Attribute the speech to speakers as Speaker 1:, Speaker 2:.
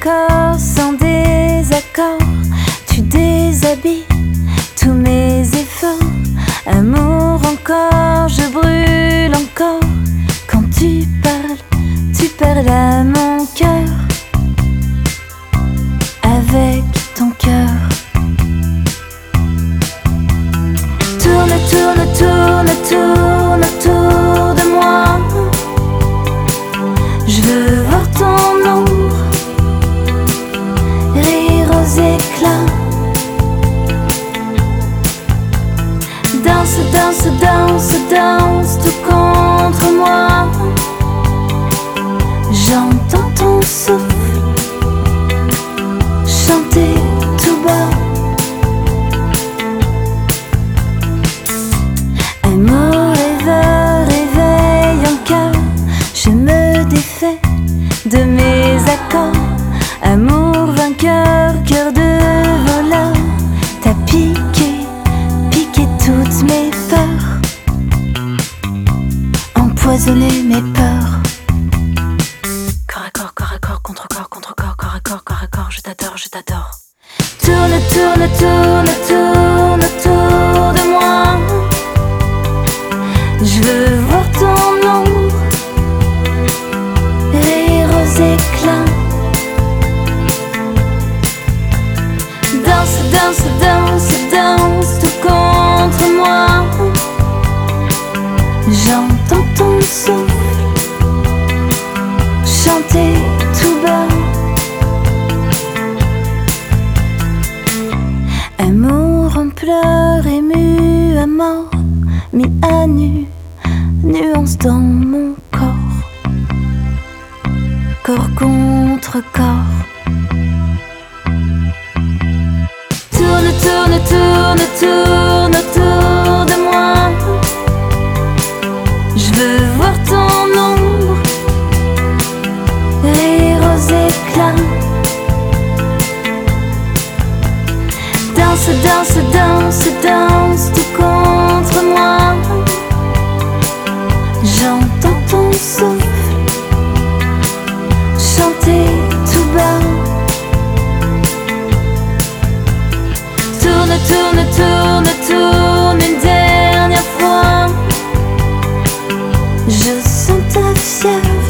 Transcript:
Speaker 1: accord sans désaccord. Tu déshabilles tous mes efforts. Amour encore, je brûle encore. Quand tu parles à mon cœur. Avec ton cœur. Tourne, tourne, tourne, tourne autour de moi. Je veux voir ton ombre rire aux éclats. Danse, danse, danse, danse tout contre moi. J'entends ton souffle chanter tout bas. Amour, rêveur, réveille en cœur. Je me défais de mes accords. Amour vainqueur, cœur de voleur. T'as piqué toutes mes peurs. Empoisonné mes peurs. Corps à corps, contre corps, corps à corps, je t'adore, je t'adore. Tourne, tourne, tourne, tourne autour de moi. Je veux voir ton ombre rire aux éclats. Danse, danse, danse, danse tout contre moi. J'entends ton souffle chanter tout bas. Amour en pleurs, ému à mort, mis à nu, nuance dans mon corps. Corps contre corps. Tourne, tourne, tourne, tourne autour de moi. Je veux voir ton ombre rire aux éclats. Danse, danse, danse, danse tout contre moi. J'entends ton souffle chanter tout bas. Tourne, tourne, tourne, tourne une dernière fois. Je sens ta fièvre